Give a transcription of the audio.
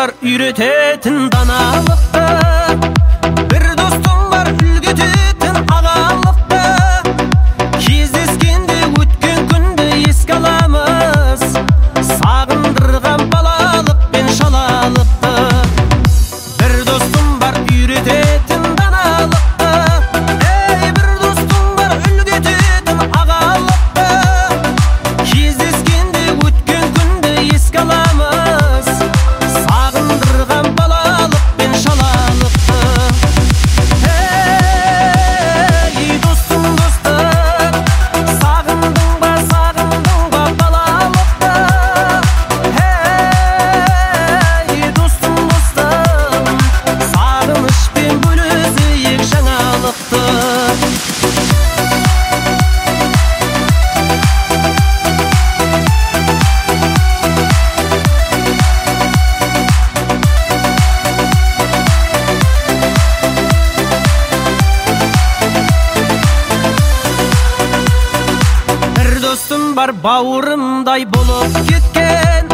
var үйрететін даналықты, бір достым бар үлгететін ағалықты. Кездескенде өткен күнді еске аламыз, сағындырған балалық пен шалалықты. Бір достым бар үйрететін даналықты, бір достым бар үлгететін ағалықты. Кездескенде өткен күнді еске аламыз, сағындырған балалық пен шалалықты. Достым, достым, сағындың ба балалықты? Достым, достым, сағынышпен бөлісейік жаңалықты. Бір достым бар бауырымдай болып кеткен,